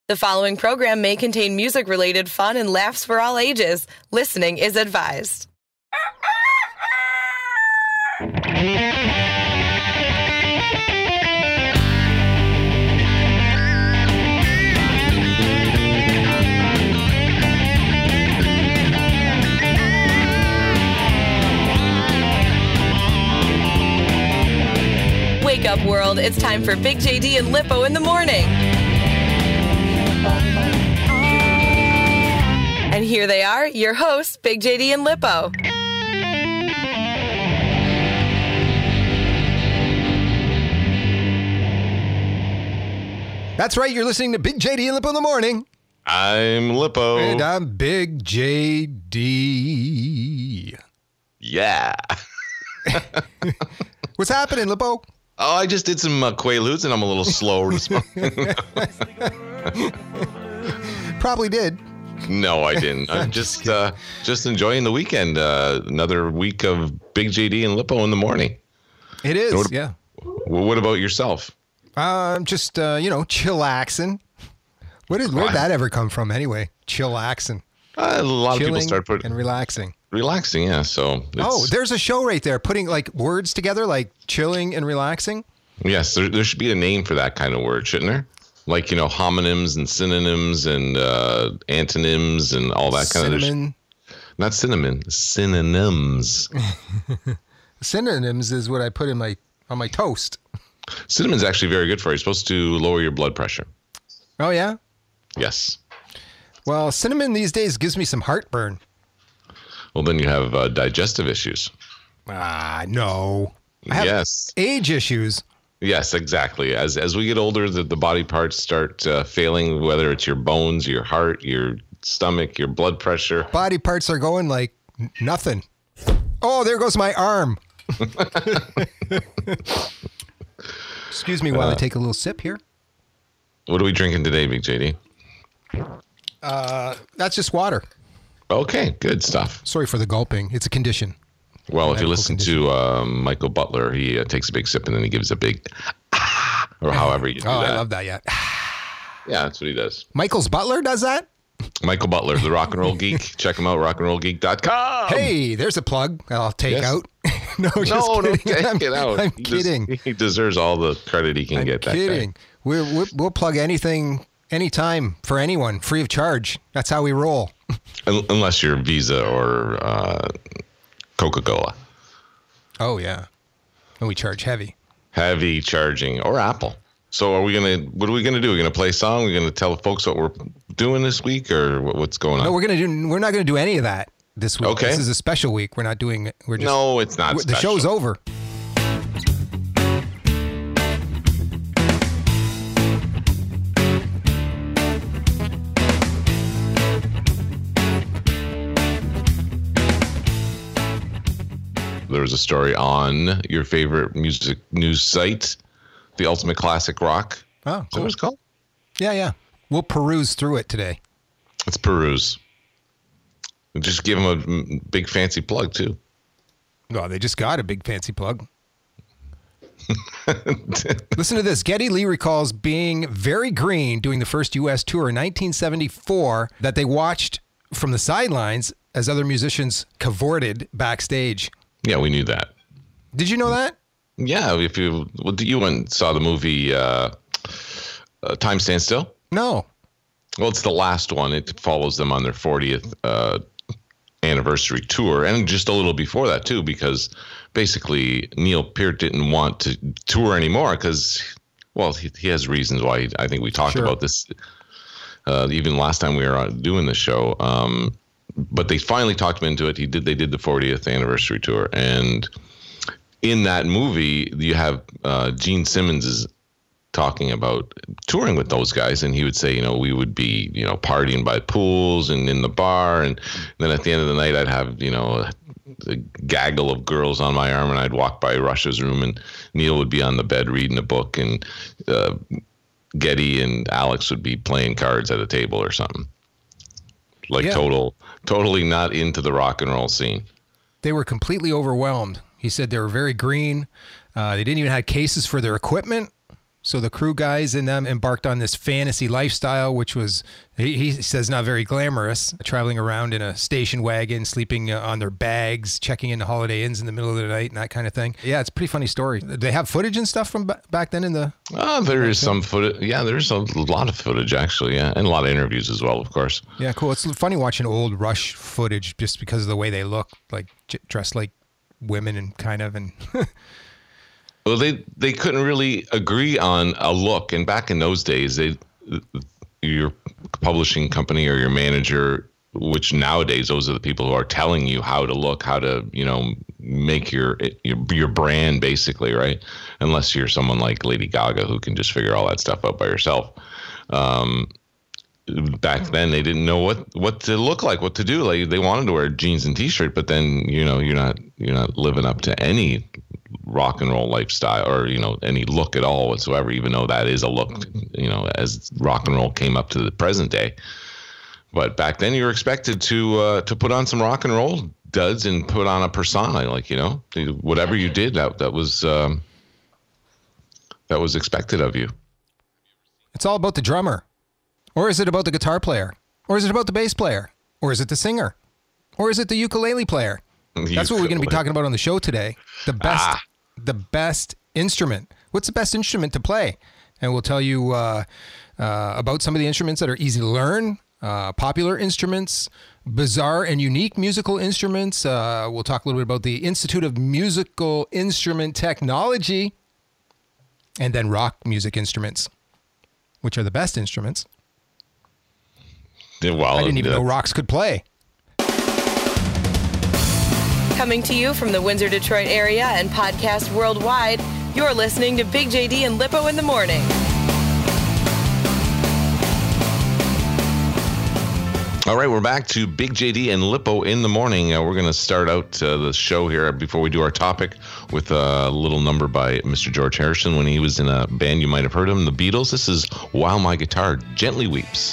The following program may contain music-related fun and laughs for all ages. Listening is advised. Wake up, world. It's time for Big JD and Lippo in the morning. And here they are, your hosts, Big JD and Lippo. That's right, you're listening to Big JD and Lippo in the morning. I'm Lippo. And I'm Big JD. Yeah. What's happening, Lippo? Oh, I just did some Quaaludes and I'm a little slow responding. Probably did. No, I didn't. I'm just enjoying the weekend. Another week of Big JD and Lippo in the morning. It is, yeah. What about yourself? Just, chillaxing. Where'd that ever come from anyway? Chillaxing. A lot of people start putting... and relaxing. Relaxing, yeah. So there's a show right there, putting like words together, like chilling and relaxing. Yes, there should be a name for that kind of word, shouldn't there? Like, homonyms and synonyms and antonyms and all that kind of... Not cinnamon, synonyms. Synonyms is what I put on my toast. Cinnamon's actually very good for you. It's supposed to lower your blood pressure. Oh, yeah? Yes. Well, cinnamon these days gives me some heartburn. Well, then you have digestive issues. No. I have age issues. Yes, exactly. As we get older, the body parts start failing, whether it's your bones, your heart, your stomach, your blood pressure. Body parts are going like nothing. Oh, there goes my arm. Excuse me while I take a little sip here. What are we drinking today, Big JD? That's just water. Okay, good stuff. Sorry for the gulping. It's a condition. Well, if you listen to Michael Butler, he takes a big sip and then he gives a big or however you do that. Oh, I love that, yeah. Yeah, that's what he does. Michael's Butler does that? Michael Butler, the rock and roll geek. Check him out, rockandrollgeek.com. Hey, there's a plug I'll take out. No, take it out. I'm kidding. He deserves all the credit he can get. I'm kidding. We'll plug anything, anytime, for anyone, free of charge. That's how we roll. Unless you're Visa or Coca-Cola. Oh, yeah. And we charge heavy. Heavy charging. Or Apple. So what are we going to do? We're going to play a song? We're going to tell the folks what we're doing this week or what's going on? No, we're not going to do any of that this week. Okay. This is a special week. We're not doing it. No, it's not special. The show's over. There was a story on your favorite music news site, The Ultimate Classic Rock. Oh, cool. Is that what it's called? Yeah. We'll peruse through it today. Let's peruse. Just give them a big fancy plug, too. Well, they just got a big fancy plug. Listen to this. Geddy Lee recalls being very green doing the first U.S. tour in 1974 that they watched from the sidelines as other musicians cavorted backstage. Yeah, we knew that. Did you know that? Yeah, you went and saw the movie Time Stands Still? No. Well, it's the last one. It follows them on their 40th anniversary tour, and just a little before that too, because basically Neil Peart didn't want to tour anymore because, well, he has reasons why. I think we talked about this even last time we were doing the show. But they finally talked him into it. They did the 40th anniversary tour, and in that movie, you have Gene Simmons is talking about touring with those guys, and he would say, we would be, partying by pools and in the bar, and then at the end of the night, I'd have, a gaggle of girls on my arm, and I'd walk by Rush's room, and Neil would be on the bed reading a book, and Geddy and Alex would be playing cards at a table or something. Totally not into the rock and roll scene. They were completely overwhelmed. He said they were very green. They didn't even have cases for their equipment. So the crew guys and them embarked on this fantasy lifestyle, which was, he says, not very glamorous, traveling around in a station wagon, sleeping on their bags, checking into Holiday Inns in the middle of the night and that kind of thing. Yeah, it's a pretty funny story. Do they have footage and stuff from back then in the... There is some footage. Yeah, there's a lot of footage, actually, yeah. And a lot of interviews as well, of course. Yeah, cool. It's funny watching old Rush footage just because of the way they look, like dressed like women and kind of... and. Well, they couldn't really agree on a look, and back in those days, your publishing company or your manager, which nowadays those are the people who are telling you how to look, how to make your brand, basically, right? Unless you're someone like Lady Gaga who can just figure all that stuff out by herself. Back then, they didn't know what to look like, what to do. Like, they wanted to wear jeans and t-shirt, but then you're not living up to any rock and roll lifestyle or any look at all whatsoever, even though that is a look as rock and roll came up to the present day. But back then you were expected to put on some rock and roll duds and put on a persona, like whatever you did that was expected of you. It's all about the drummer, or is it about the guitar player, or is it about the bass player, or is it the singer, or is it the ukulele player? That's what we're going to be talking about on the show today. The best instrument. What's the best instrument to play? And we'll tell you about some of the instruments that are easy to learn, popular instruments, bizarre and unique musical instruments. We'll talk a little bit about the Institute of Musical Instrument Technology, and then rock music instruments, which are the best instruments. Well, I didn't even know rocks could play. Coming to you from the Windsor, Detroit area and podcast worldwide, you're listening to Big JD and Lippo in the Morning. All right, we're back to Big JD and Lippo in the Morning. We're going to start out the show here before we do our topic with a little number by Mr. George Harrison when he was in a band you might have heard of him, the Beatles. This is While My Guitar Gently Weeps.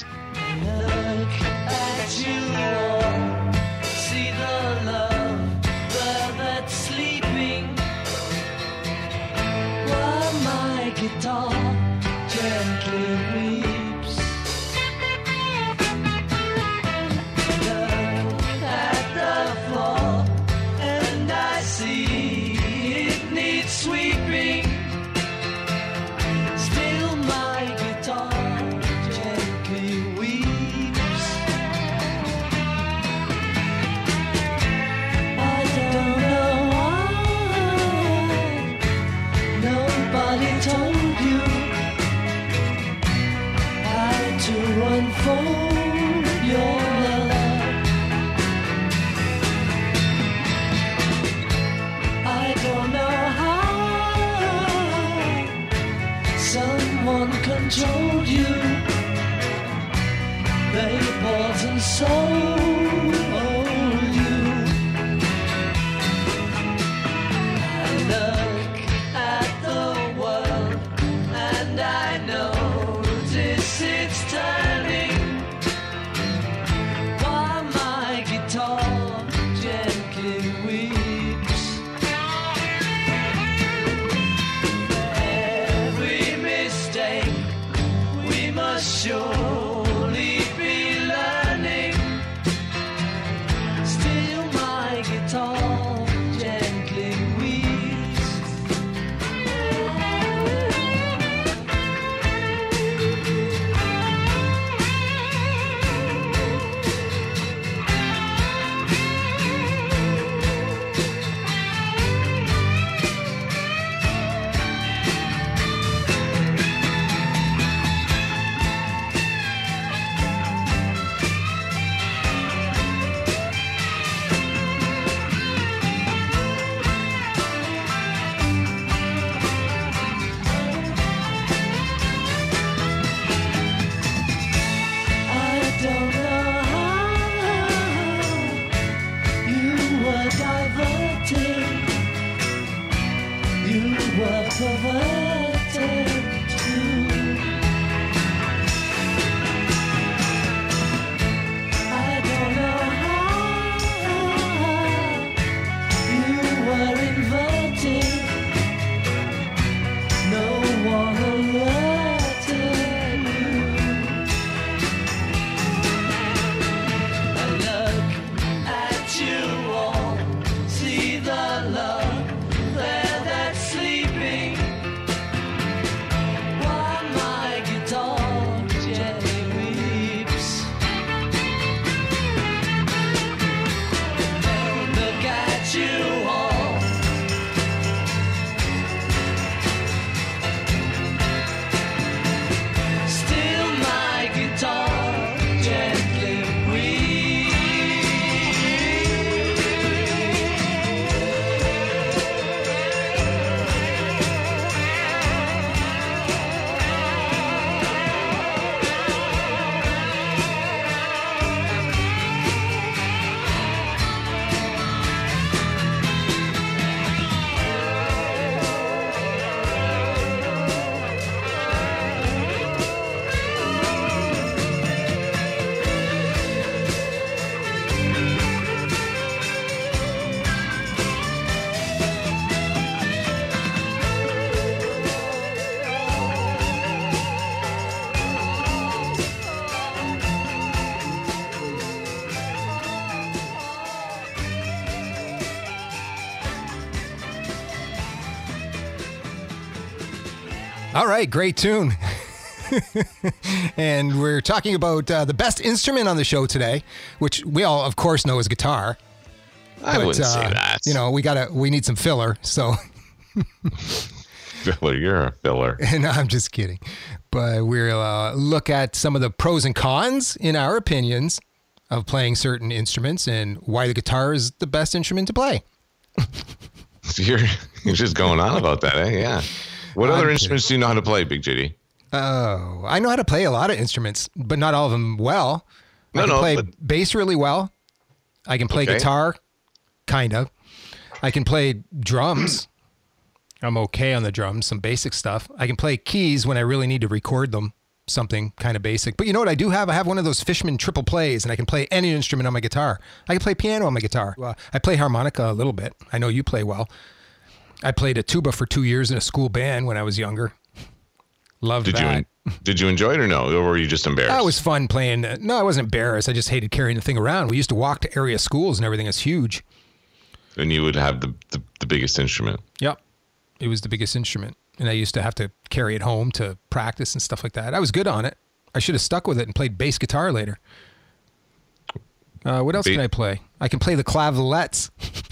Controlled you, they bought and sold you. I look at the world and I notice it's turning while my guitar gently weeps. Every mistake we must surely be learning All right, great tune. And we're talking about the best instrument on the show today, which we all, of course, know is guitar. I wouldn't say that. You know, we need some filler, so. Filler, you're a filler. No, I'm just kidding. But we'll look at some of the pros and cons, in our opinions, of playing certain instruments and why the guitar is the best instrument to play. You're just going on about that, eh? Yeah. What other instruments do you know how to play, Big JD? Oh, I know how to play a lot of instruments, but not all of them well. I can play bass really well. I can play guitar, kind of. I can play drums. I'm okay on the drums, some basic stuff. I can play keys when I really need to record them, something kind of basic. But you know what I do have? I have one of those Fishman triple plays, and I can play any instrument on my guitar. I can play piano on my guitar. I play harmonica a little bit. I know you play well. I played a tuba for 2 years in a school band when I was younger. Loved that. Did you enjoy it or no? Or were you just embarrassed? It was fun playing. No, I wasn't embarrassed. I just hated carrying the thing around. We used to walk to area schools and everything. It's huge. And you would have the biggest instrument. Yep. It was the biggest instrument. And I used to have to carry it home to practice and stuff like that. I was good on it. I should have stuck with it and played bass guitar later. What else can I play? I can play the clavelettes.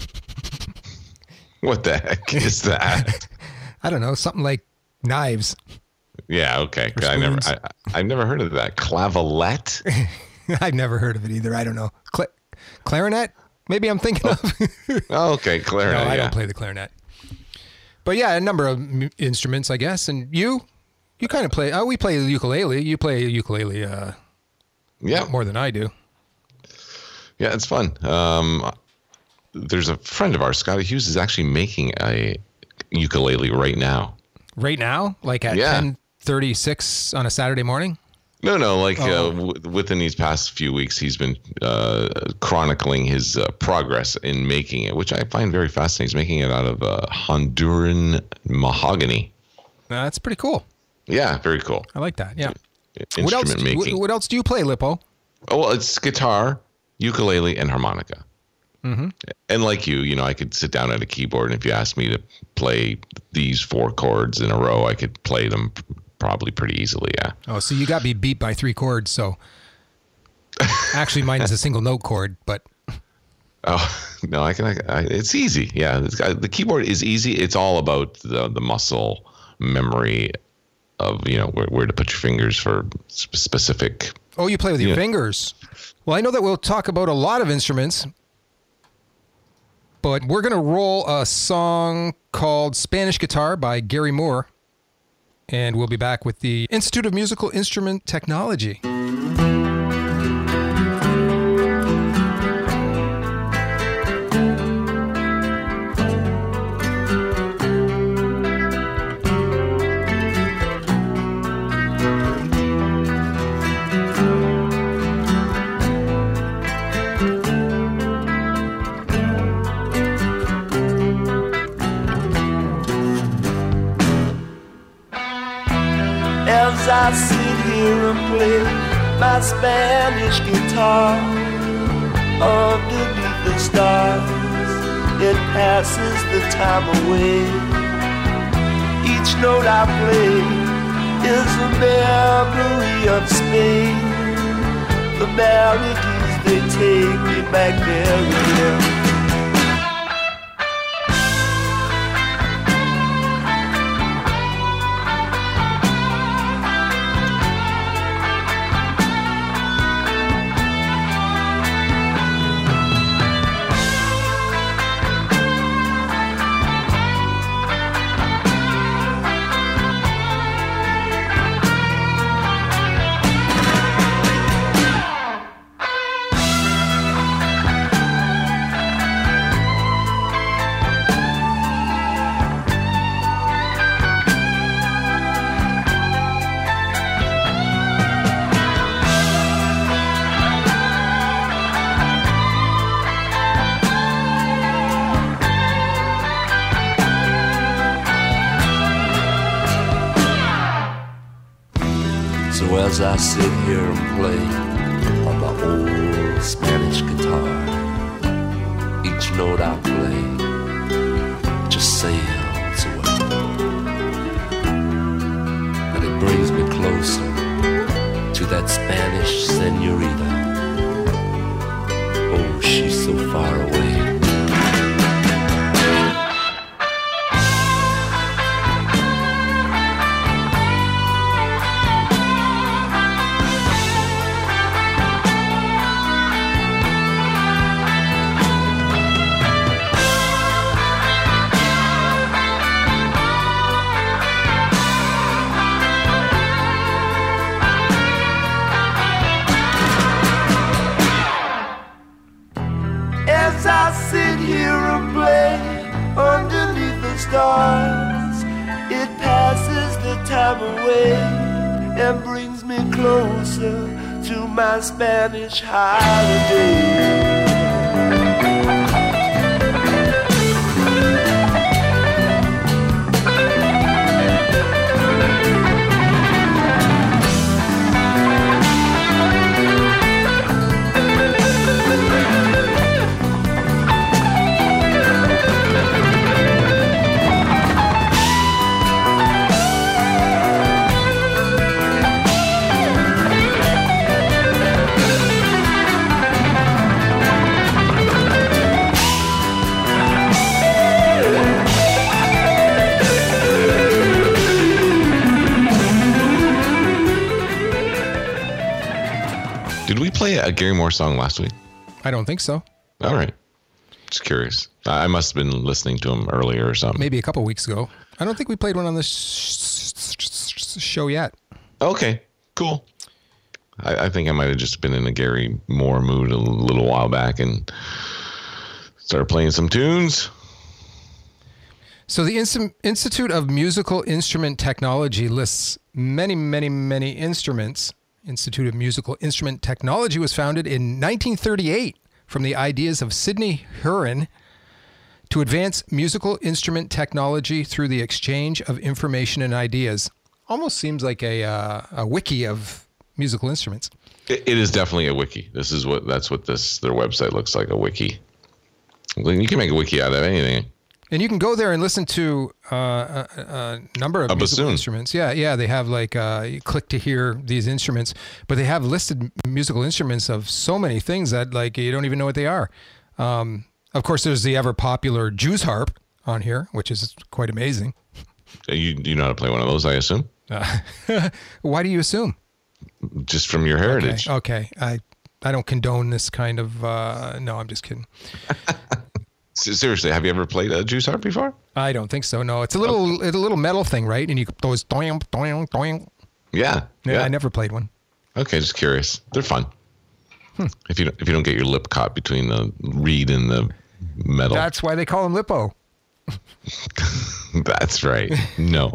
What the heck is that? I don't know. Something like knives. Yeah, okay. I've never heard of that. Clavelette? I've never heard of it either. I don't know. Clarinet? Maybe I'm thinking of. Oh, okay, clarinet. No, I don't play the clarinet. But yeah, a number of instruments, I guess. And you kind of play. Oh, we play the ukulele. You play ukulele. Yeah, more than I do. Yeah, it's fun. There's a friend of ours, Scotty Hughes, is actually making a ukulele right now. Right now, like at 10:36 on a Saturday morning. No, like within these past few weeks, he's been chronicling his progress in making it, which I find very fascinating. He's making it out of Honduran mahogany. That's pretty cool. Yeah, very cool. I like that. Yeah. Instrument making. What else do you play, Lippo? Oh, well, it's guitar, ukulele, and harmonica. Mm-hmm. And like you know, I could sit down at a keyboard, and if you asked me to play these 4 chords in a row, I could play them probably pretty easily, yeah. Oh, so you got me beat by 3 chords, so actually mine is a single note chord, but oh, no, it's easy. Yeah, the keyboard is easy. It's all about the muscle memory of, you know, where to put your fingers for specific. Oh, you play with your fingers. Well, I know that we'll talk about a lot of instruments, but we're going to roll a song called Spanish Guitar by Gary Moore. And we'll be back with the Institute of Musical Instrument Technology. As I sit here and play my Spanish guitar underneath the stars, it passes the time away. Each note I play is a memory of Spain. The melodies, they take me back there again. As I sit here and play on my old Spanish guitar, each note I play just sails away. that Spanish senorita. Oh, she's so far away. As I sit here and play underneath the stars, it passes the time away and brings me closer to my Spanish holiday. Did we play a Gary Moore song last week? I don't think so. All right. Just curious. I must have been listening to him earlier or something. Maybe a couple weeks ago. I don't think we played one on this show yet. Okay, cool. I think I might have just been in a Gary Moore mood a little while back and started playing some tunes. So the Institute of Musical Instrument Technology lists many, many, many instruments. Institute of Musical Instrument Technology was founded in 1938 from the ideas of Sidney Huron to advance musical instrument technology through the exchange of information and ideas. Almost seems like a wiki of musical instruments. It is definitely a wiki. That's what their website looks like, a wiki. You can make a wiki out of anything. And you can go there and listen to a number of musical bassoon. instruments. Yeah, they have like you click to hear these instruments, but they have listed musical instruments of so many things that like you don't even know what they are. Of course, there's the ever popular Jew's harp on here, which is quite amazing. You know how to play one of those, I assume? Why do you assume? Just from your heritage. Okay. I don't condone this kind of. No, I'm just kidding. Seriously, have you ever played a Jew's harp before? I don't think so. No, it's a little metal thing, right? And you those doing, doing, doing. Yeah. I never played one. Okay, just curious. They're fun. If you don't get your lip caught between the reed and the metal. That's why they call them Lippo. That's right. No.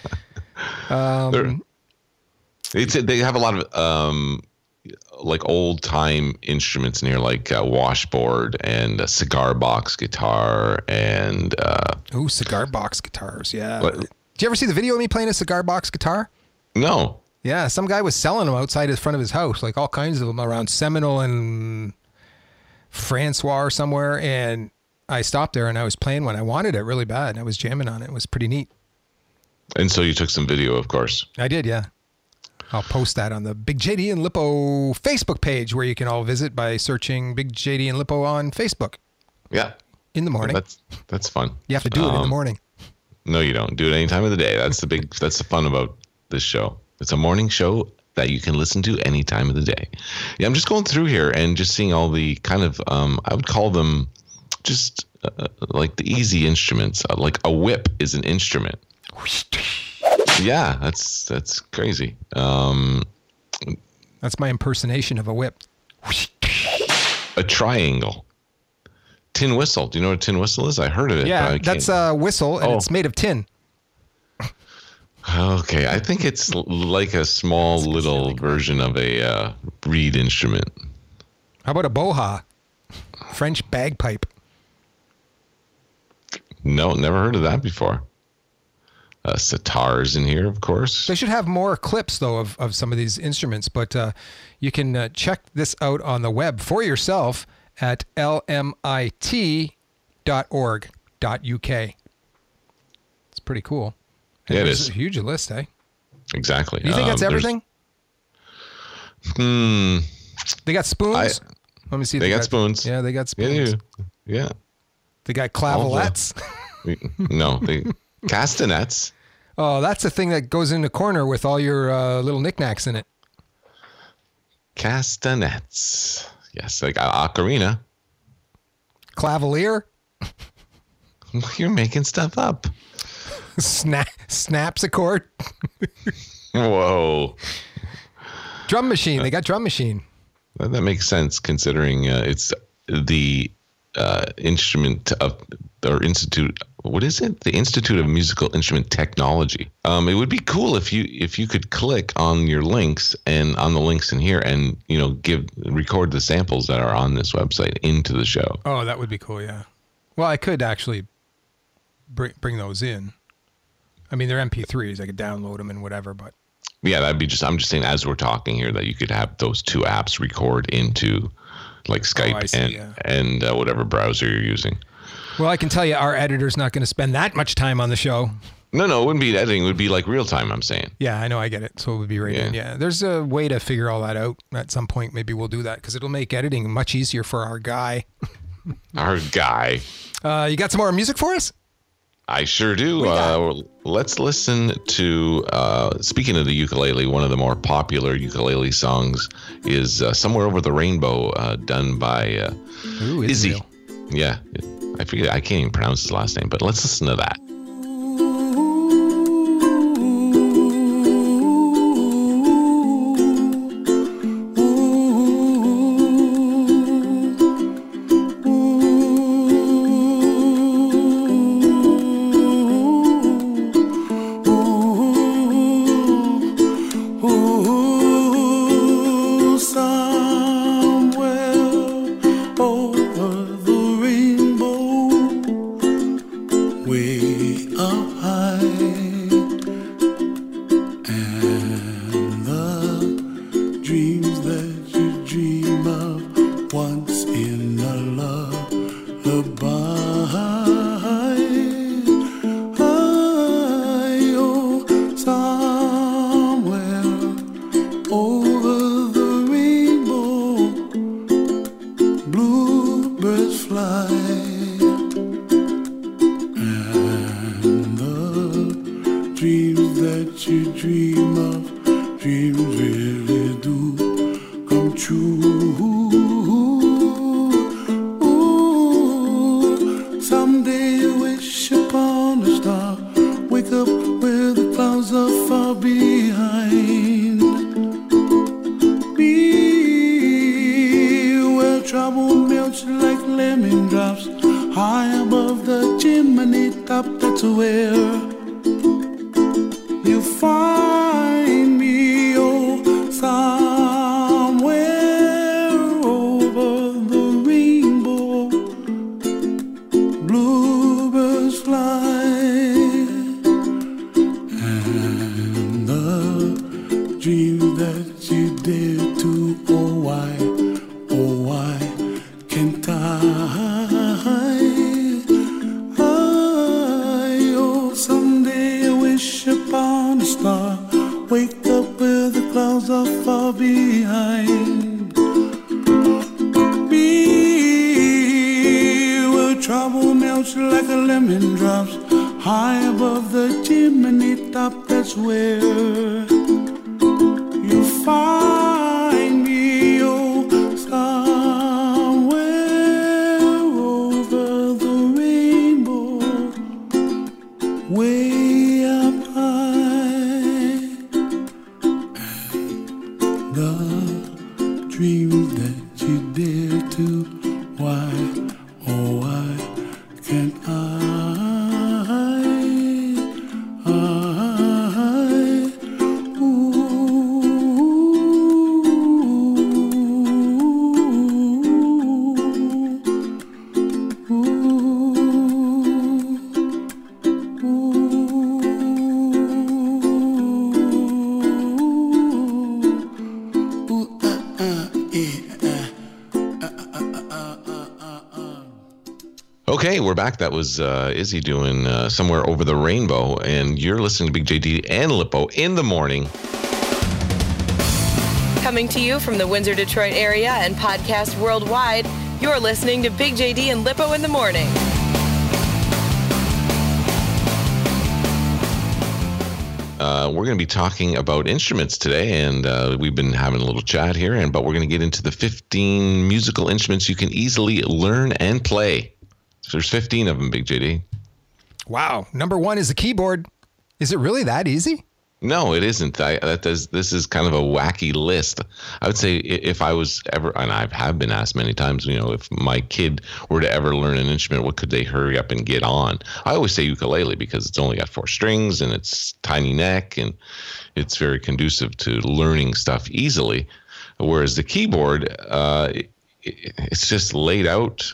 They have a lot of like old time instruments in here, like a washboard and a cigar box guitar and cigar box guitars. Yeah. What? Did you ever see the video of me playing a cigar box guitar? No. Yeah, some guy was selling them outside his front of his house, like all kinds of them around Seminole and Francois or somewhere. And I stopped there and I was playing one. I wanted it really bad. I was jamming on it. It was pretty neat. And so you took some video, of course. I did, yeah. I'll post that on the Big JD and Lippo Facebook page, where you can all visit by searching Big JD and Lippo on Facebook. Yeah. In the morning. That's fun. You have to do it in the morning. No, you don't. Do it any time of the day. That's the fun about this show. It's a morning show that you can listen to any time of the day. Yeah, I'm just going through here and just seeing all the kind of, I would call them just like the easy instruments. Like a whip is an instrument. Yeah, that's crazy. That's my impersonation of a whip. A triangle. Tin whistle. Do you know what a tin whistle is? I heard of it. Yeah, that's a whistle, and it's made of tin. Okay, I think it's like a small little version of a reed instrument. How about a boha? French bagpipe. No, never heard of that before. Sitars in here, of course. They should have more clips, though, of some of these instruments, but you can check this out on the web for yourself at lmit.org.uk. It's pretty cool. Yeah, it is. A huge list, eh? Exactly. Do you think that's everything? They got spoons. Let me see. If they got spoons. Yeah, they got spoons. Yeah. They got clavelettes. No, castanets. Oh, that's the thing that goes in the corner with all your little knickknacks in it. Castanets. Yes, like ocarina. Clavalier. You're making stuff up. Snaps a chord. Whoa. Drum machine. They got drum machine. That makes sense considering it's the instrument of or institute. What is it? The Institute of Musical Instrument Technology. It would be cool if you could click on your links and on the links in here and record the samples that are on this website into the show. Oh, that would be cool. Yeah. Well, I could actually bring those in. I mean, they're MP3s. I could download them and whatever, but. Yeah, that'd be I'm just saying as we're talking here that you could have those two apps record into like Skype and whatever browser you're using. Well, I can tell you our editor's not going to spend that much time on the show. No, it wouldn't be editing. It would be like real time, I'm saying. Yeah, I know. I get it. So it would be right in. Yeah. There's a way to figure all that out at some point. Maybe we'll do that because it'll make editing much easier for our guy. Our guy. You got some more music for us? I sure do. Let's listen to, speaking of the ukulele, one of the more popular ukulele songs is Somewhere Over the Rainbow, done by Izzy. Yeah, I can't even pronounce his last name, but let's listen to that. Okay, we're back. That was Izzy doing Somewhere Over the Rainbow, and you're listening to Big JD and Lippo in the morning. Coming to you from the Windsor, Detroit area and podcast worldwide, you're listening to Big JD and Lippo in the Morning. We're going to be talking about instruments today, and we've been having a little chat here, but we're going to get into the 15 musical instruments you can easily learn and play. So there's 15 of them, Big JD. Wow. Number one is the keyboard. Is it really that easy? No, it isn't. This is kind of a wacky list. I would say if I was ever, and I have been asked many times, if my kid were to ever learn an instrument, what could they hurry up and get on? I always say ukulele because it's only got 4 strings and it's tiny neck and it's very conducive to learning stuff easily. Whereas the keyboard, it's just laid out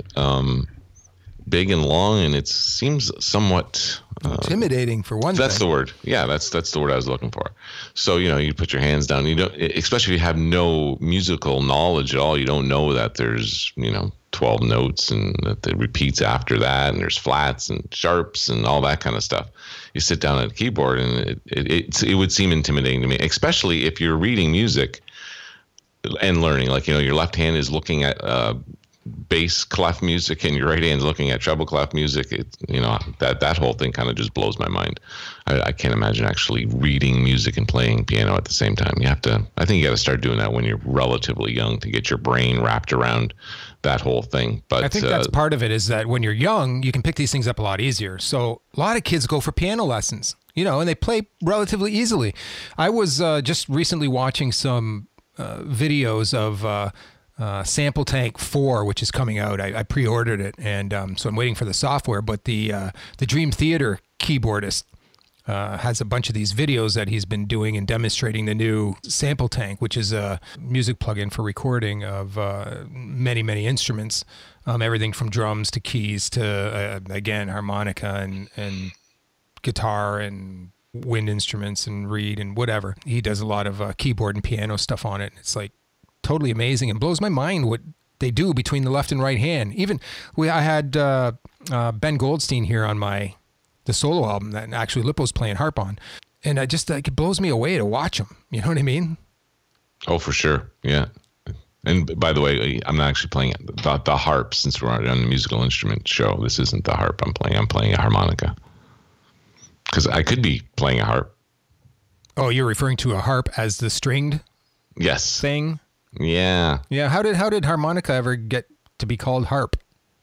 big and long, and it seems somewhat intimidating for one that's thing. The word. Yeah, that's the word I was looking for. So, you put your hands down, you don't, especially if you have no musical knowledge at all, you don't know that there's, 12 notes and that it repeats after that, and there's flats and sharps and all that kind of stuff. You sit down at a keyboard and it would seem intimidating to me, especially if you're reading music and learning, like, your left hand is looking at bass clef music and your right hand's looking at treble clef music. That whole thing kind of just blows my mind. I can't imagine actually reading music and playing piano at the same time. I think you got to start doing that when you're relatively young to get your brain wrapped around that whole thing. But I think that's part of it, is that when you're young, you can pick these things up a lot easier. So a lot of kids go for piano lessons, and they play relatively easily. I was just recently watching some videos of Sample Tank 4, which is coming out. I pre-ordered it, and so I'm waiting for the software. But the Dream Theater keyboardist has a bunch of these videos that he's been doing and demonstrating the new Sample Tank, which is a music plugin for recording of many, many instruments, everything from drums to keys to, again, harmonica and guitar and wind instruments and reed and whatever. He does a lot of keyboard and piano stuff on it. It's like totally amazing, and blows my mind what they do between the left and right hand. Even I had Ben Goldstein here on the solo album that actually Lippo's playing harp on, and it blows me away to watch him. You know what I mean? Oh, for sure, yeah. And by the way, I'm not actually playing the harp, since we're on the musical instrument show. This isn't the harp I'm playing a harmonica, because I could be playing a harp. Oh, you're referring to a harp as the stringed thing? Yeah. Yeah. How did harmonica ever get to be called harp?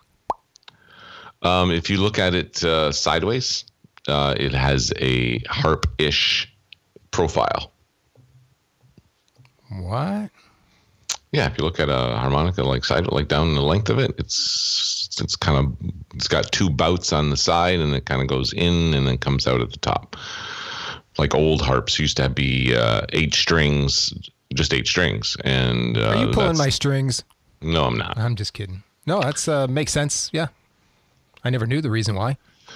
If you look at it sideways, it has a harp-ish profile. What? Yeah, if you look at a harmonica like down the length of it, it's got 2 bouts on the side, and it kind of goes in and then comes out at the top. Like old harps used to be 8 strings. Just 8 strings. And are you pulling my strings? No, I'm not. I'm just kidding. No, that's makes sense. Yeah, I never knew the reason why.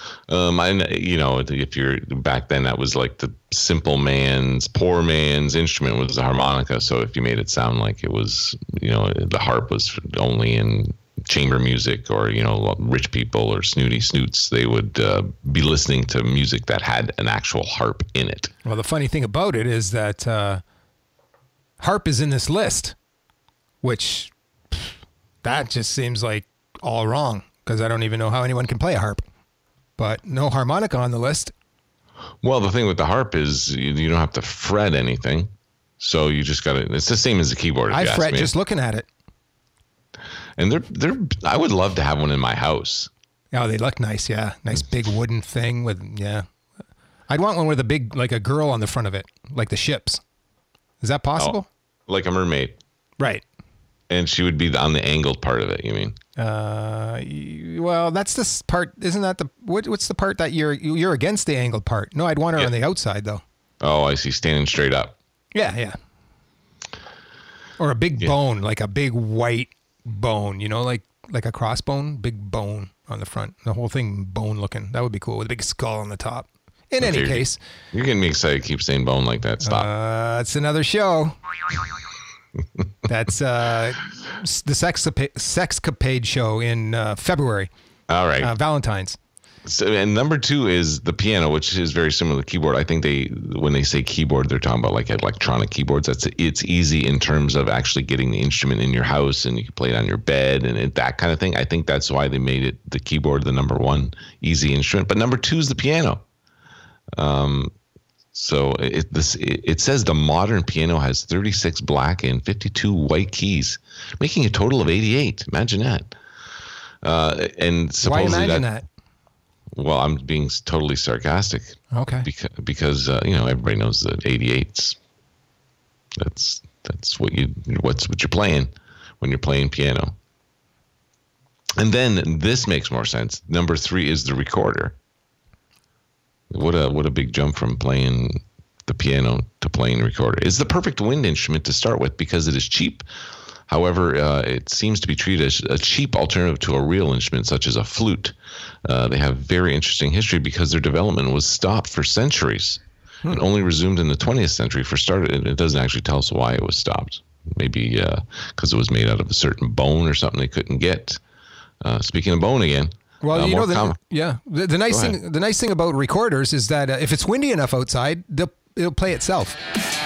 If you're back then, that was like the poor man's instrument was the harmonica. So if you made it sound like it was, the harp was only in chamber music, or rich people or snooty snoots, they would be listening to music that had an actual harp in it. Well, the funny thing about it is that harp is in this list, which that just seems like all wrong, because I don't even know how anyone can play a harp. But no harmonica on the list. Well, the thing with the harp is you don't have to fret anything, so you just got to. It's the same as the keyboard. I fret just looking at it. And I would love to have one in my house. Oh, they look nice. Yeah, nice big wooden thing with I'd want one with a big, like a girl on the front of it, like the ships. Is that possible? Oh, like a mermaid. Right. And she would be on the angled part of it, you mean? Well, that's this part. Isn't that what's the part that you're against the angled part? No, I'd want her on the outside, though. Oh, I see. Standing straight up. Yeah. Or a big bone, like a big white bone, like a crossbone, big bone on the front. The whole thing bone looking. That would be cool with a big skull on the top. In any case. You're getting me excited. Keep saying bone like that. Stop. It's another show. That's the Sexcapade show in February. All right. Valentine's. So, and number 2 is the piano, which is very similar to keyboard. I think when they say keyboard, they're talking about like electronic keyboards. It's easy in terms of actually getting the instrument in your house, and you can play it on your bed and that kind of thing. I think that's why they made it the keyboard the number 1 easy instrument. But number 2 is the piano. So it says the modern piano has 36 black and 52 white keys, making a total of 88. Imagine that. And supposedly why imagine that? Well, I'm being totally sarcastic. Okay. Because everybody knows that 88's that's what you're playing when you're playing piano. And then this makes more sense. Number 3 is the recorder. What a big jump from playing the piano to playing the recorder. It's the perfect wind instrument to start with because it is cheap. However, it seems to be treated as a cheap alternative to a real instrument such as a flute. They have very interesting history because their development was stopped for centuries and only resumed in the 20th century. For starters, it doesn't actually tell us why it was stopped. Maybe because it was made out of a certain bone or something they couldn't get. Speaking of bone again. Well, the nice thing about recorders is that if it's windy enough outside, it'll play itself.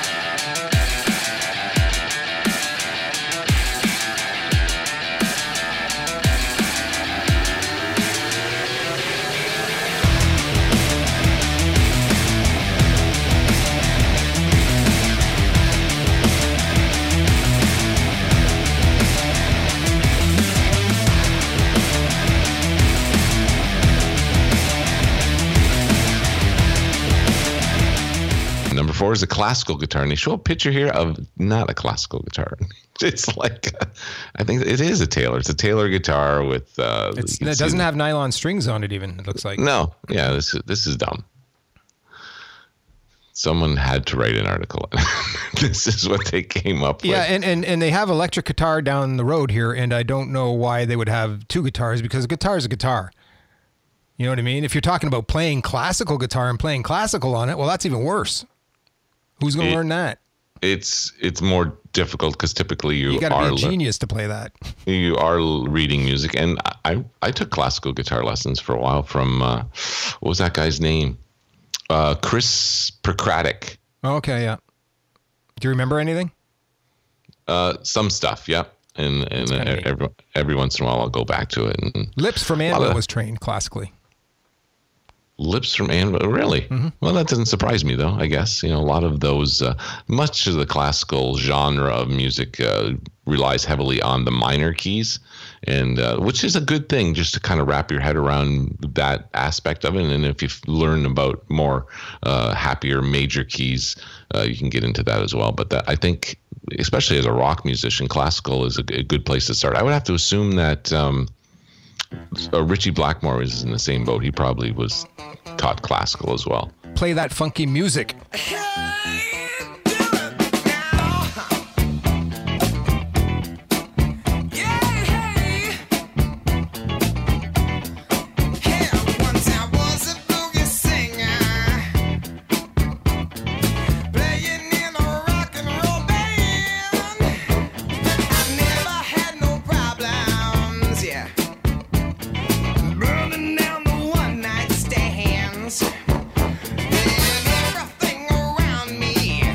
Number 4 is a classical guitar, and they show a picture here of not a classical guitar. It's like, I think it is a Taylor. It's a Taylor guitar with. It doesn't have nylon strings on it even, it looks like. No, yeah, this is dumb. Someone had to write an article. This is what they came up with. Yeah, and they have electric guitar down the road here, and I don't know why they would have 2 guitars, because a guitar is a guitar. You know what I mean? If you're talking about playing classical guitar and playing classical on it, well, that's even worse. Who's going to learn that? It's more difficult because typically you got to be a genius to play that. You are reading music, and I took classical guitar lessons for a while from what was that guy's name? Chris Percratic. Oh, okay, yeah. Do you remember anything? Some stuff, yeah. And every once in a while I'll go back to it. And Lips from Anvil was trained classically. Lips from Anvil, really? Mm-hmm. Well, that doesn't surprise me, though, I guess. A lot of those, much of the classical genre of music relies heavily on the minor keys, and which is a good thing, just to kind of wrap your head around that aspect of it. And if you learn about more happier major keys, you can get into that as well. But I think, especially as a rock musician, classical is a good place to start. I would have to assume that Richie Blackmore is in the same boat. He probably was taught classical as well. Play that funky music. Everything around me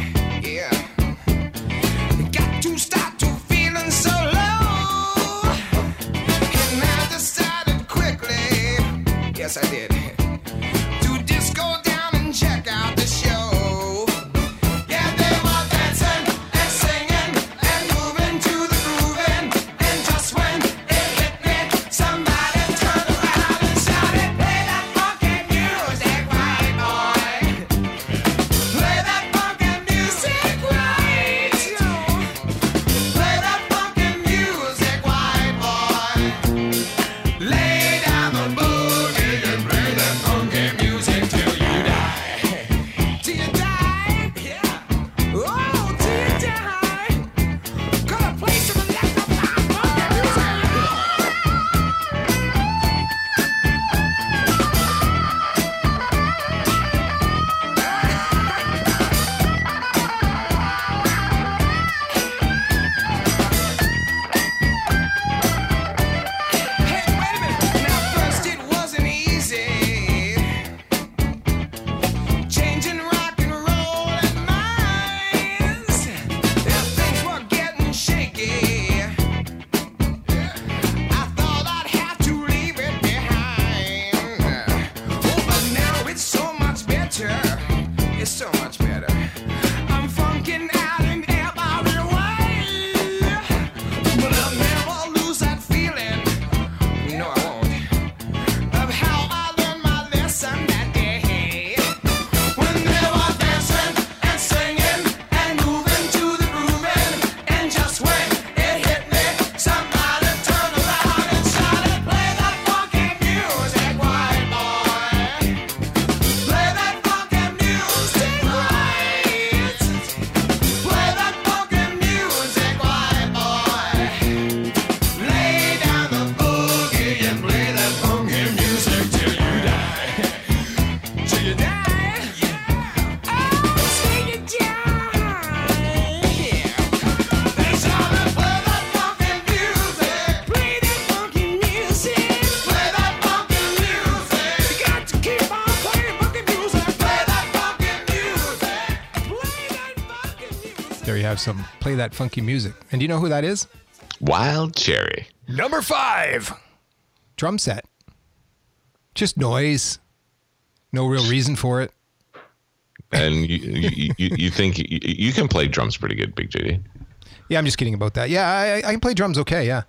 play that funky music. And do you know who that is? Wild Cherry. Number 5. Drum set. Just noise. No real reason for it. And you think you can play drums pretty good, Big JD? Yeah, I'm just kidding about that. Yeah, I can play drums okay, yeah.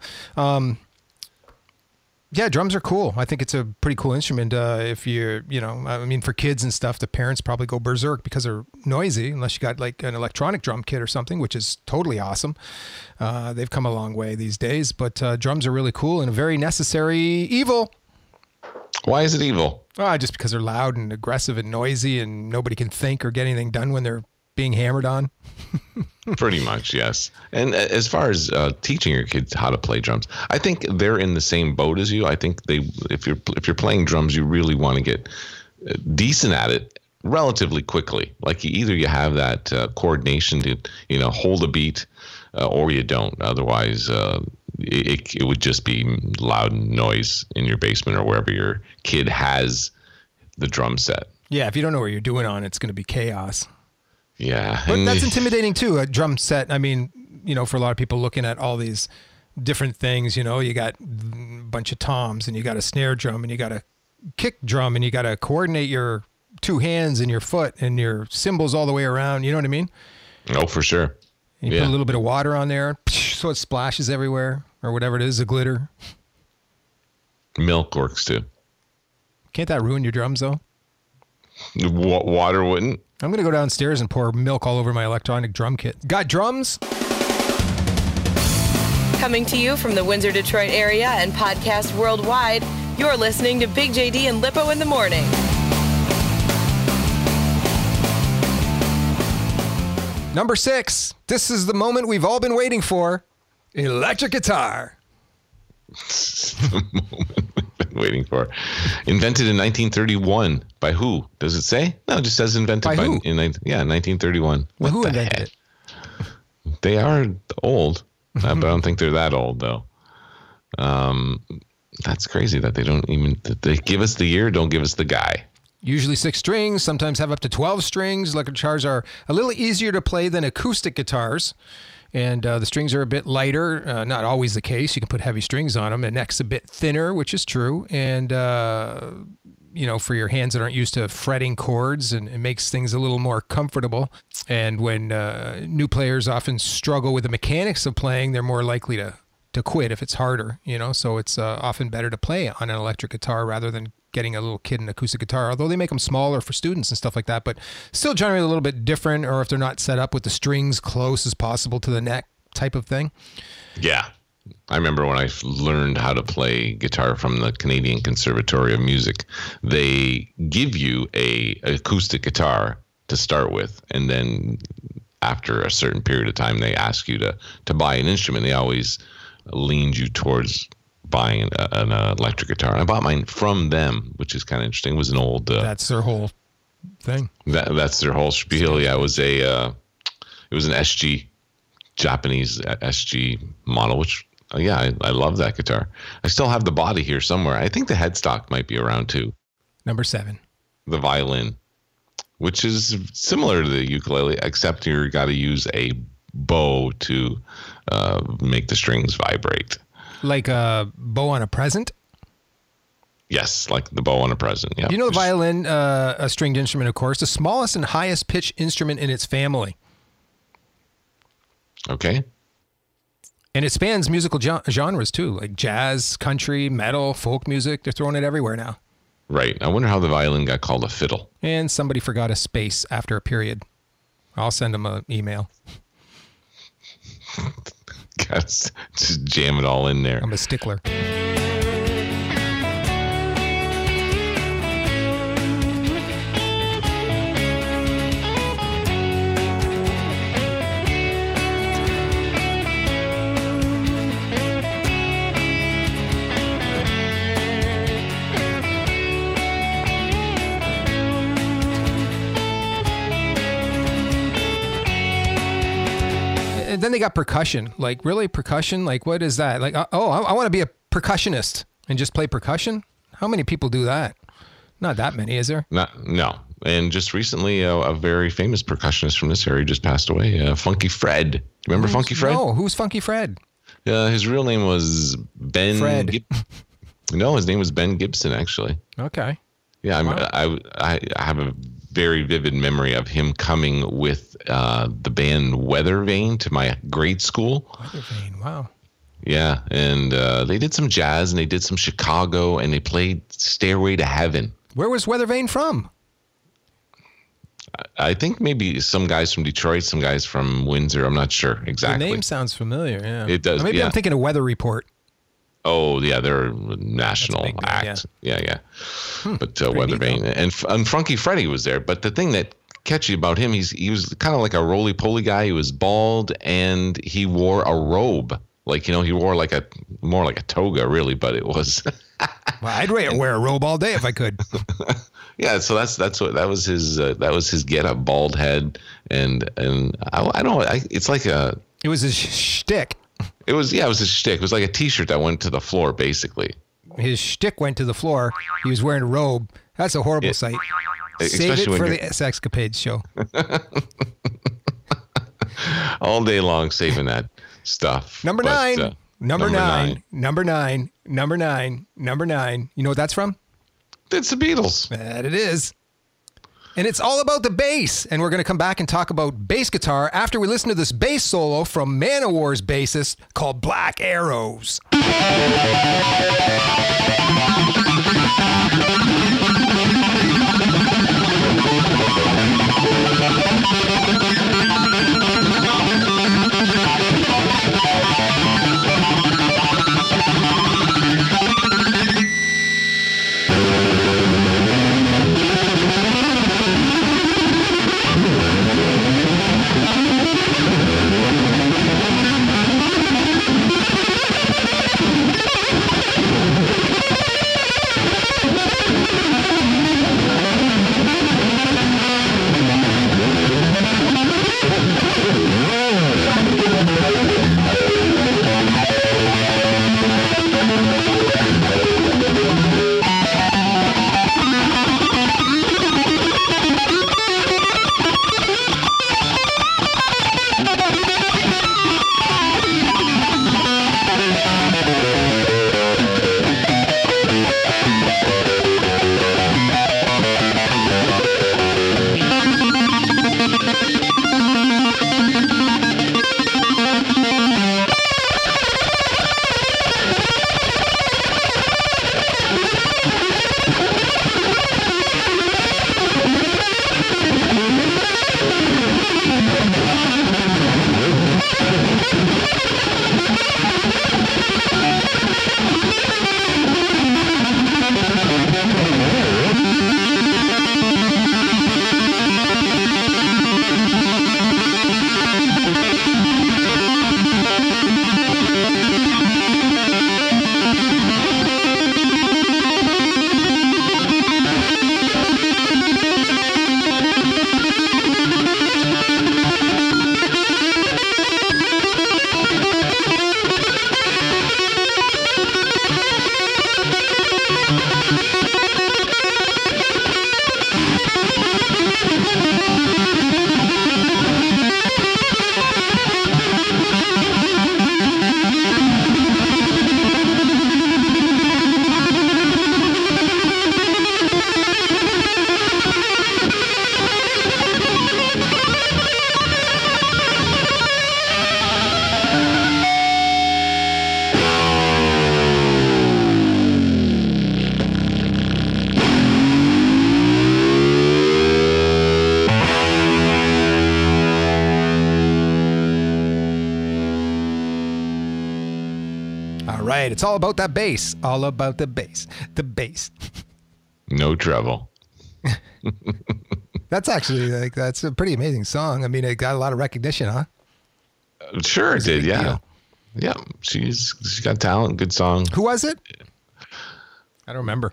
Yeah, drums are cool. I think it's a pretty cool instrument. If you're, for kids and stuff, the parents probably go berserk because they're noisy, unless you got like an electronic drum kit or something, which is totally awesome. They've come a long way these days, but drums are really cool and a very necessary evil. Why is it evil? Just because they're loud and aggressive and noisy and nobody can think or get anything done when they're being hammered on. Pretty much, yes. And as far as teaching your kids how to play drums, I think they're in the same boat as you. I think if you're playing drums, you really want to get decent at it relatively quickly. Like you have that coordination to hold a beat, or you don't. Otherwise, it would just be loud noise in your basement or wherever your kid has the drum set. Yeah, if you don't know what you're doing on, it's going to be chaos. Yeah. But that's intimidating too, a drum set. I mean, for a lot of people looking at all these different things, you got a bunch of toms and you got a snare drum and you got a kick drum and you got to coordinate your 2 hands and your foot and your cymbals all the way around. You know what I mean? Oh, for sure. And you put a little bit of water on there so it splashes everywhere or whatever it is, the glitter. Milk works too. Can't that ruin your drums though? Water wouldn't. I'm going to go downstairs and pour milk all over my electronic drum kit. Got drums? Coming to you from the Windsor, Detroit area and podcast worldwide, you're listening to Big JD and Lippo in the Morning. Number 6. This is the moment we've all been waiting for. Electric guitar. The moment we've been waiting for. Invented in 1931. By who? Does it say? No, it just says invented by who? 1931. Well, who invented it? They are old, but I don't think they're that old, though. That's crazy that they give us the year, don't give us the guy. Usually 6 strings, sometimes have up to 12 strings. Electric guitars are a little easier to play than acoustic guitars. And the strings are a bit lighter. Not always the case. You can put heavy strings on them. The neck's a bit thinner, which is true. And, for your hands that aren't used to fretting chords, and it makes things a little more comfortable. And when new players often struggle with the mechanics of playing, they're more likely to quit if it's harder, So it's often better to play on an electric guitar rather than getting a little kid an acoustic guitar, although they make them smaller for students and stuff like that, but still generally a little bit different, or if they're not set up with the strings close as possible to the neck type of thing. Yeah. I remember when I learned how to play guitar from the Canadian Conservatory of Music, they give you a acoustic guitar to start with, and then after a certain period of time, they ask you to buy an instrument. They always leaned you towards buying an electric guitar. And I bought mine from them, which is kind of interesting. It was an old... that's their whole thing. That's their whole spiel. Yeah, it was an SG, Japanese SG model, which, I love that guitar. I still have the body here somewhere. I think the headstock might be around too. Number 7. The violin, which is similar to the ukulele, except you got to use a bow to make the strings vibrate. Like a bow on a present? Yes, like the bow on a present. Yeah. You know the violin, a stringed instrument, of course, the smallest and highest pitch instrument in its family. Okay. And it spans musical genres too, like jazz, country, metal, folk music. They're throwing it everywhere now. Right. I wonder how the violin got called a fiddle. And somebody forgot a space after a period. I'll send them an email. Just jam it all in there. I'm a stickler. And then they got percussion. Like, really? Percussion? Like, what is that? Like, I want to be a percussionist and just play percussion? How many people do that? Not that many, is there? No. And just recently, a very famous percussionist from this area just passed away, Funky Fred. Remember Funky Fred? No, who's Funky Fred? His real name was Ben. Fred. No, his name was Ben Gibson, actually. Okay. Yeah, Wow. I have a very vivid memory of him coming with the band Weather Vane to my grade school. Weather Vane, wow. Yeah, and they did some jazz, and they did some Chicago, and they played Stairway to Heaven. Where was Weather Vane from? I think maybe some guys from Detroit, some guys from Windsor. I'm not sure exactly. The name sounds familiar, yeah. It does, Or maybe yeah. I'm thinking of Weather Report. Oh, yeah, they're a national That's a big band, act. Yeah. But pretty Weather neat, Vane. And Funky Freddy was there. But the thing that catchy about him, he was kind of like a roly-poly guy. He was bald, and he wore a robe. Like, he wore more like a toga, really, but it was... Well, I'd wear a robe all day if I could. Yeah, so that was his get-up, bald head, and I don't know, it's like a... It was his shtick. It was his shtick. It was like a T-shirt that went to the floor, basically. His shtick went to the floor. He was wearing a robe. That's a horrible sight. Save it Especially for when the Sexcapades show. all day long saving that stuff. Number But, nine. Number nine. You know what that's from? It's the Beatles. That it is. And it's all about the bass. And we're going to come back and talk about bass guitar after we listen to this bass solo from Manowar's bassist called Black Arrows. Right. It's all about that bass. All about the bass. The bass. No trouble. That's actually that's a pretty amazing song. I mean, it got a lot of recognition, huh? Sure it did. Yeah. deal. Yeah. She's got talent. Good song. Who was it? I don't remember.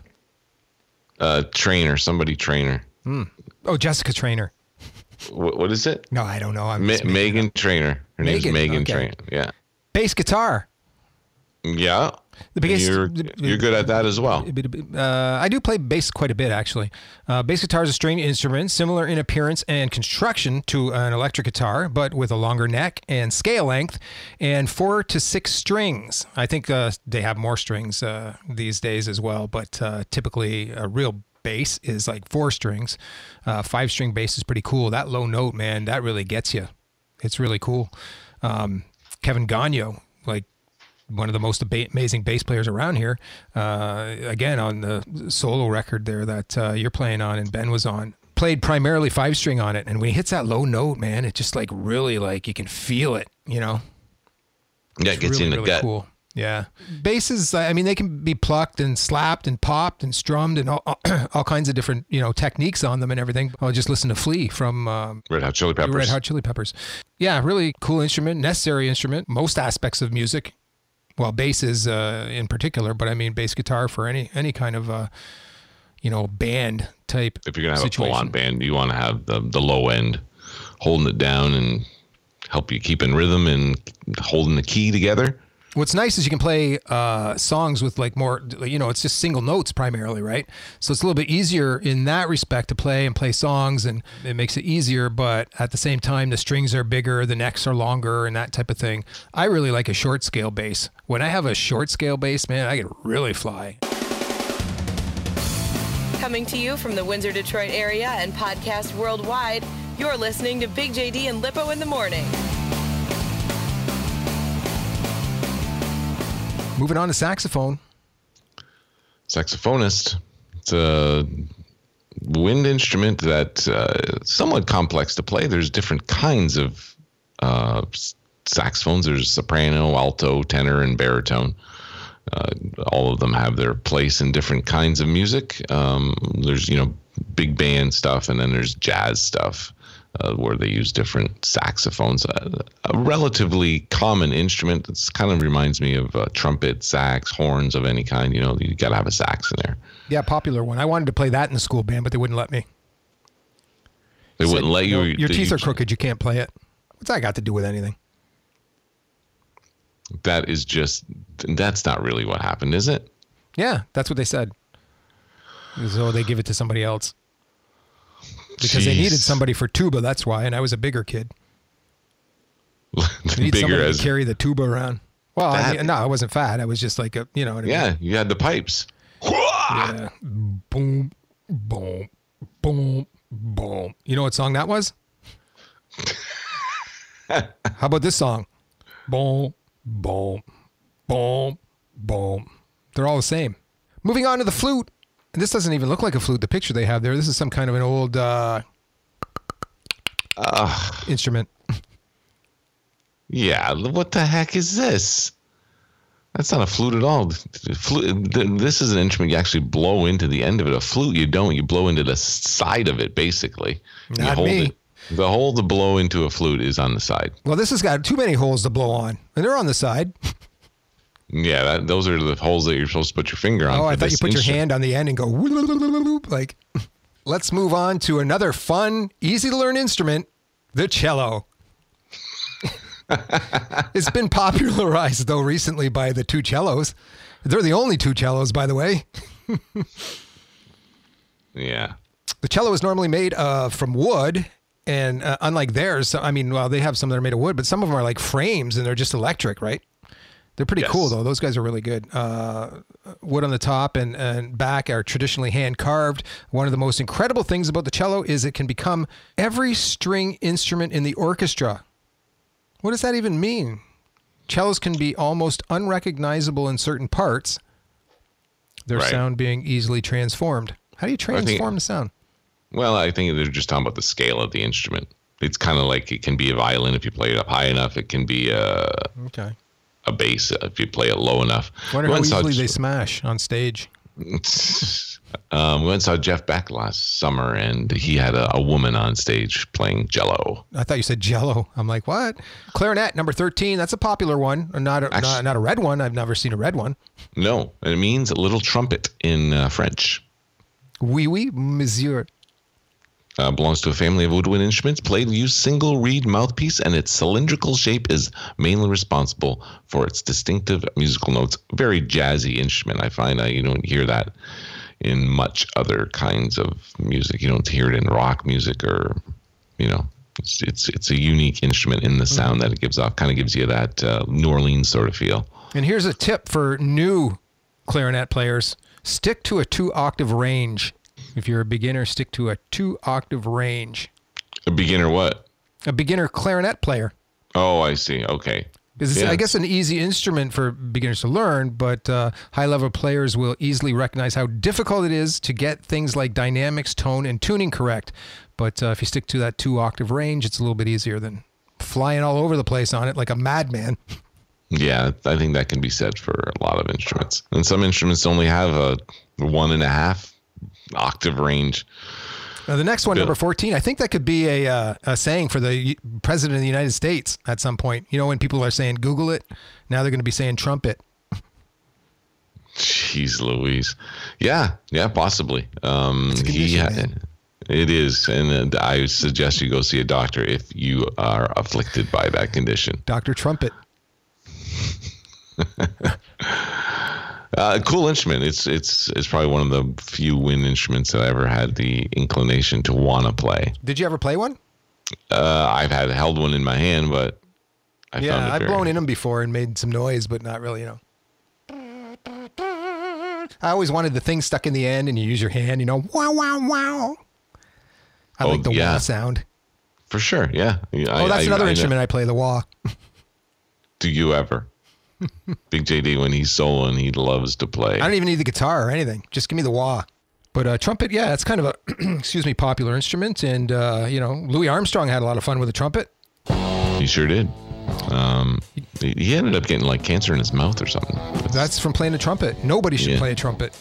Trainer. Oh, Jessica Trainer. What is it? No, I don't know. I'm just making it Megan up. Trainer. Her name's Megan, Megan okay. Trainer. Yeah. Bass guitar. Yeah. You're good at that as well. I do play bass quite a bit, actually. Bass guitar is a string instrument, similar in appearance and construction to an electric guitar, but with a longer neck and scale length and 4 to 6 strings. I think they have more strings these days as well, but typically a real bass is like 4 strings. 5-string bass is pretty cool. That low note, man, that really gets you. It's really cool. Kevin Gagno, like, one of the most amazing bass players around here. Again, on the solo record there that you're playing on and Ben was on, played primarily 5-string on it. And when he hits that low note, man, it just like really like you can feel it, you know? Yeah, it gets really, in the really gut. Cool. Yeah. Basses, I mean, they can be plucked and slapped and popped and strummed and all kinds of different, you know, techniques on them and everything. I'll just listen to Flea from Red Hot Chili Peppers. Red Hot Chili Peppers. Yeah, really cool instrument, necessary instrument, most aspects of music. Well, bass is in particular, but I mean bass guitar for any kind of, you know, band type. If you're going to have situation. a full-on band, you want to have the low end holding it down and help you keep in rhythm and holding the key together. What's nice is you can play songs with like more, you know, it's just single notes primarily, right? So it's a little bit easier in that respect to play songs, and it makes it easier, but at the same time, the strings are bigger, the necks are longer, and that type of thing. I really like a short scale bass. When I have a short scale bass, man, I can really fly. Coming to you from the Windsor, Detroit area and podcast worldwide, you're listening to Big JD and Lippo in the Morning. Moving on to saxophone. Saxophonist. It's a wind instrument that's somewhat complex to play. There's different kinds of saxophones. There's soprano, alto, tenor, and baritone. All of them have their place in different kinds of music. There's, you know, big band stuff, and then there's jazz stuff. Where they use different saxophones. A relatively common instrument. It kind of reminds me of trumpet, sax, horns of any kind. You know, you got to have a sax in there. Yeah, popular one. I wanted to play that in the school band, but they wouldn't let me. They wouldn't let you. Your teeth are crooked. You can't play it. What's that got to do with anything? That's not really what happened, is it? Yeah, that's what they said. So they give it to somebody else. Because they needed somebody for tuba, that's why, and I was a bigger kid. They need somebody to carry the tuba around. Well, I wasn't fat. I was just like a, you know what I mean? Yeah, you had the pipes. Yeah. Boom, boom, boom, boom. You know what song that was? How about this song? Boom, boom, boom, boom. They're all the same. Moving on to the flute. And this doesn't even look like a flute, the picture they have there. This is some kind of an old instrument. Yeah, what the heck is this? That's not a flute at all. This is an instrument you actually blow into the end of it. A flute, you don't. You blow into the side of it, basically. Not me. The hole to blow into a flute is on the side. Well, this has got too many holes to blow on, and they're on the side. Yeah, those are the holes that you're supposed to put your finger on. Oh, I thought you put your hand on the end and go like. Let's move on to another fun, easy to learn instrument, the cello. It's been popularized, though, recently by the two cellos. They're the only two cellos, by the way. Yeah. The cello is normally made from wood, and unlike theirs, I mean, well, they have some that are made of wood, but some of them are like frames, and they're just electric, right? They're pretty cool, though. Those guys are really good. Wood on the top and back are traditionally hand-carved. One of the most incredible things about the cello is it can become every string instrument in the orchestra. What does that even mean? Cellos can be almost unrecognizable in certain parts, their sound being easily transformed. How do you transform the sound? Well, I think they're just talking about the scale of the instrument. It's kind of like it can be a violin if you play it up high enough. It can be a bass if you play it low enough. I wonder how easily they smash on stage. We went and saw Jeff Beck last summer, and he had a woman on stage playing cello. I thought you said Jello. I'm like, what? Clarinet, number 13. That's a popular one. Not a red one. I've never seen a red one. No, it means a little trumpet in French. Oui, oui, monsieur. Belongs to a family of woodwind instruments played with single reed mouthpiece, and its cylindrical shape is mainly responsible for its distinctive musical notes. Very jazzy instrument. I find you don't hear that in much other kinds of music. You don't hear it in rock music, or it's a unique instrument in the sound that it gives off. Kind of gives you that New Orleans sort of feel. And here's a tip for new clarinet players: stick to a 2-octave range. If you're a beginner, stick to a 2-octave range. A beginner what? A beginner clarinet player. Oh, I see. Okay. Because it's, I guess, an easy instrument for beginners to learn, but high-level players will easily recognize how difficult it is to get things like dynamics, tone, and tuning correct. But if you stick to that 2-octave range, it's a little bit easier than flying all over the place on it like a madman. Yeah, I think that can be said for a lot of instruments. And some instruments only have a 1.5 octave range. Now, the next one, number 14, I think that could be a saying for the president of the United States at some point. You know, when people are saying Google it, now they're going to be saying trumpet. Jeez Louise. Yeah, possibly. It's a condition, man. It is, and I suggest you go see a doctor if you are afflicted by that condition. Dr. Trumpet. Cool instrument. It's probably one of the few wind instruments that I ever had the inclination to want to play. Did you ever play one? I've held one in my hand, but I've blown in them before and made some noise, but not really, I always wanted the thing stuck in the end, and you use your hand, wow, wow, wow. I like the wah sound. For sure, yeah. That's another instrument I play, the wah. Do you ever? Big JD, when he's soloing, he loves to play. I don't even need the guitar or anything. Just give me the wah. But trumpet, it's kind of a popular instrument. And, Louis Armstrong had a lot of fun with a trumpet. He sure did. He ended up getting like cancer in his mouth or something. That's from playing the trumpet. Nobody should play a trumpet.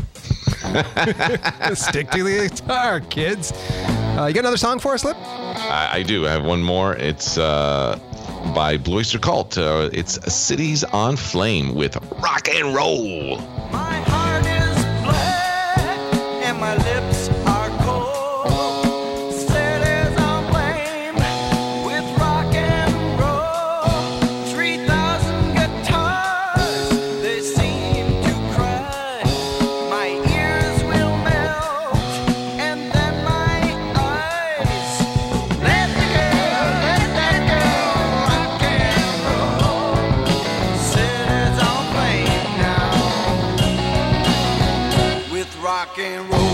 Stick to the guitar, kids. You got another song for us, Lip? I do. I have one more. It's by Blue Oyster Cult. It's Cities on Flame with Rock and Roll. My heart is black and my lips are cold. Cities on flame with rock and roll. 3,000 guitars, they seem to cry. My ears will melt and then my eyes. Let that girl rock and roll. Cities on flame now with rock and roll.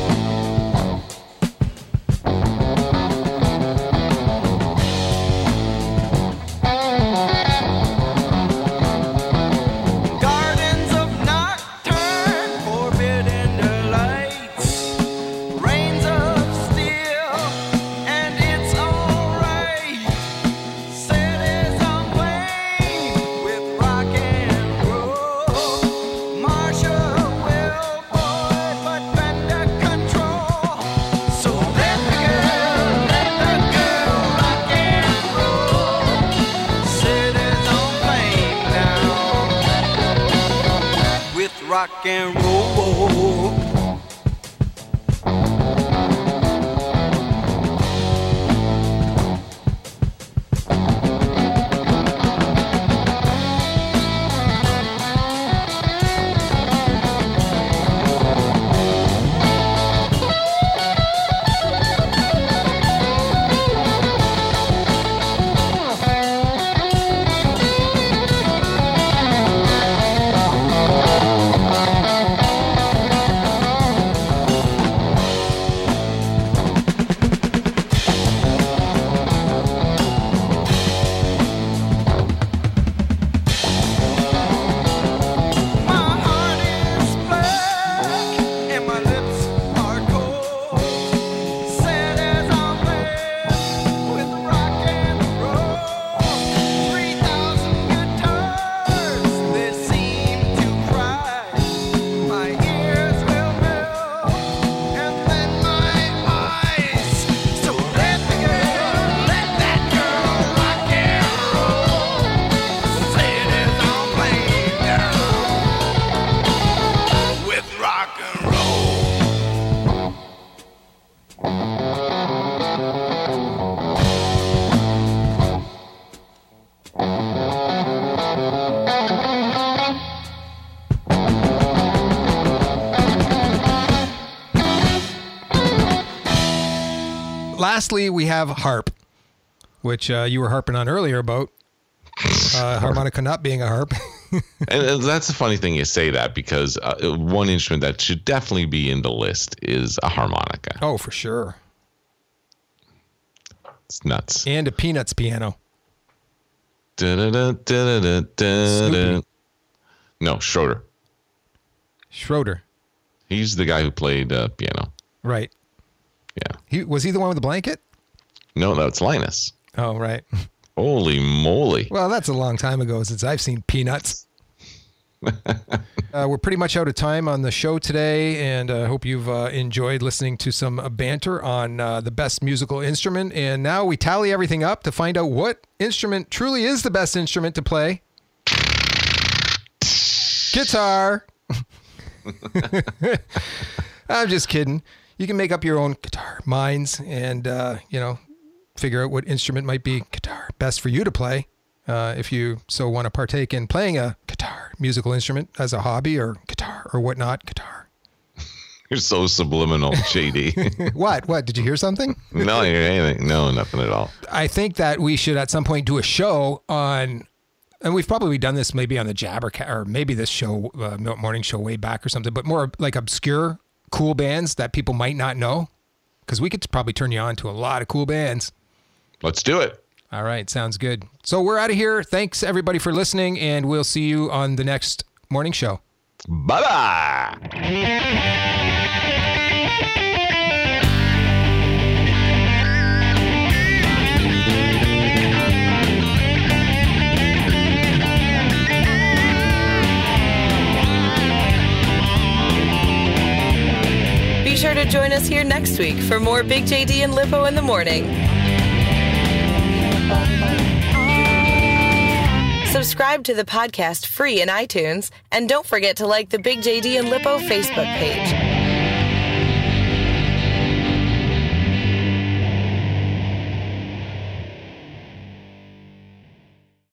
Gardens of nocturne, forbidden delights, reigns of steel, and it's alright. Cities on flame with rock and roll. Marshall will boy, but Fender control. So let the girl rock and roll. Cities on flame now with rock and roll. lastly, we have harp, which you were harping on earlier about harmonica not being a harp. And that's the funny thing you say that, because one instrument that should definitely be in the list is a harmonica. Oh, for sure. It's nuts. And a Peanuts piano. Snoopy. No, Schroeder. Schroeder. He's the guy who played piano. Right. Yeah. Was he the one with the blanket? No, that's Linus. Oh, right. Holy moly. Well, that's a long time ago since I've seen Peanuts. We're pretty much out of time on the show today, and I hope you've enjoyed listening to some banter on the best musical instrument. And now we tally everything up to find out what instrument truly is the best instrument to play. Guitar. I'm just kidding. You can make up your own guitar minds and, figure out what instrument might be guitar best for you to play. If you so want to partake in playing a guitar musical instrument as a hobby or guitar or whatnot, guitar. You're so subliminal, JD. What? Did you hear something? No, I didn't hear anything. No, nothing at all. I think that we should at some point do a show on, and we've probably done this maybe on the Jabbercat or maybe this show, morning show way back or something, but more like obscure, cool bands that people might not know. Because we could probably turn you on to a lot of cool bands. Let's do it. All right. Sounds good. So we're out of here. Thanks, everybody, for listening, and we'll see you on the next morning show. Bye-bye. Be sure to join us here next week for more Big JD and Lippo in the Morning. Subscribe to the podcast free in iTunes, and don't forget to like the Big JD and Lippo Facebook page.